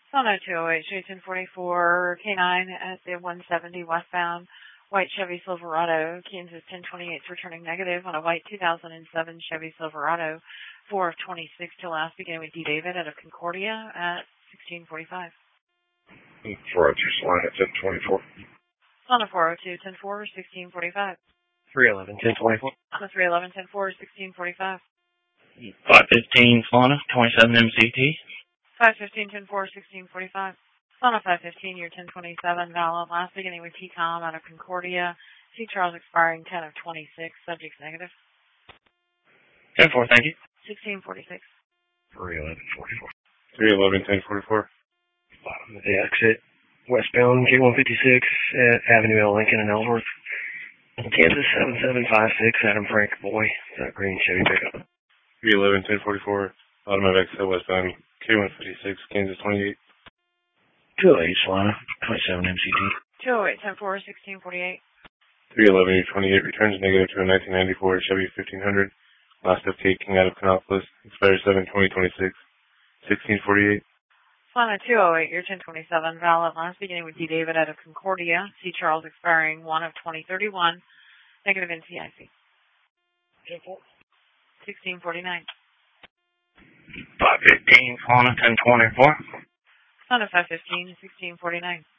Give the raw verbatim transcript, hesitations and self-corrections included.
Sono two oh eight, Street ten forty-four, K nine at the one seventy westbound, white Chevy Silverado, Kansas ten twenty-eight is returning negative on a white two thousand seven Chevy Silverado, four of twenty-six to last, beginning with D. David out of Concordia at sixteen forty-five. four oh two, Solana at ten twenty-four. Sono four oh two, ten four, sixteen forty-five. three eleven, ten twenty-four. Sono three eleven, ten four, sixteen forty-five. five fifteen, Solana, twenty-seven M C T. five fifteen, ten four, sixteen forty-five. Sono five fifteen, year ten twenty-seven, valid last, beginning with T COM out of Concordia. C. Charles expiring ten of twenty-six, subjects negative. ten four, thank you. sixteen forty-six. three eleven, forty-four. three eleven, ten forty-four. Bottom of the exit, westbound K one fifty-six at Avenue L, Lincoln and Ellsworth. Kansas seven seven five six, Adam Frank Boy, that green Chevy pickup. three eleven, ten forty-four. Bottom of exit, westbound K one fifty-six, Kansas twenty-eight. two oh eight, Solana, twenty-seven M C T. two oh eight, ten four, sixteen forty-eight. three eleven, twenty-eight returns negative to a nineteen ninety-four Chevy fifteen hundred. Last F K King out of Canopolis. Expires seven twenty twenty-six. sixteen forty-eight. Solana two oh eight, year ten twenty-seven, valid last, beginning with D. David out of Concordia. C. Charles expiring one of twenty thirty-one. Negative N C I C. sixteen forty-nine. five fifteen, Solana, ten twenty-four. Solana five fifteen, sixteen forty-nine.